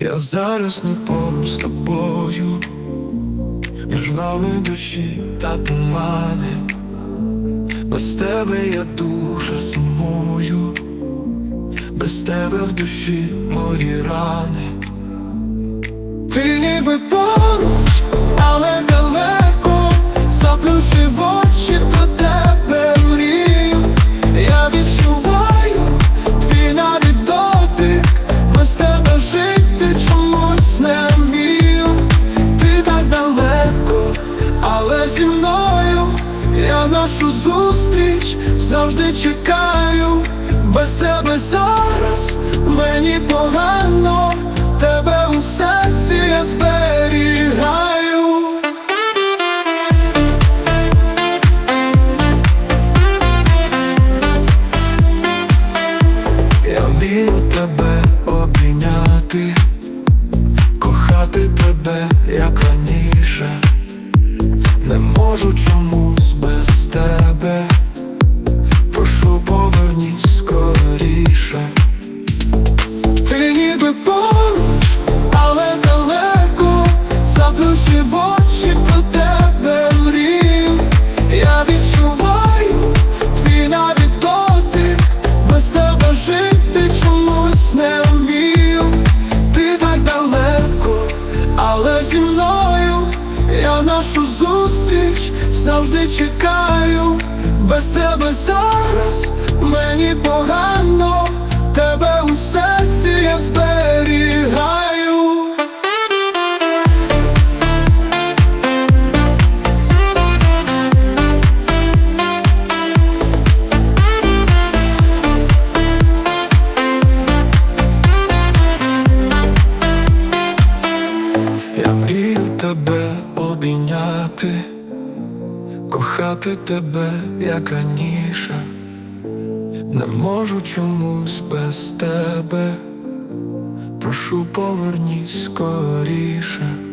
Я зараз не поруч з тобою, між нами душі та тумани. Без тебе я дуже сумую, без тебе в душі мої рани. Ти ніби поруч, але далеко, заплющив очі, про тебе мрію. Я відчуваю твій навіть дотик, без тебе жити чомусь не вмію. Ти так далеко, але зі мною я нашу зустріч завжди чекаю. Без тебе зараз мені погано, тебе у серці я зберігаю. Я мрію тебе обійняти, кохати тебе, як раніше. Не можу чомусь без тебе, прошу повернись скоріше. Ти ніби поруч, але далеко, заплющив очі, про тебе мрію. Я відчуваю твій навіть дотик, без тебе жити чомусь не вмію. Ти так далеко, але зі мною я нашу зустріч завжди чекаю. Без тебе зараз мені погано, тебе у серці я зберігаю. Я мрію тебе обійняти, кохати тебе, як раніше. Не можу чомусь без тебе, прошу повернись скоріше.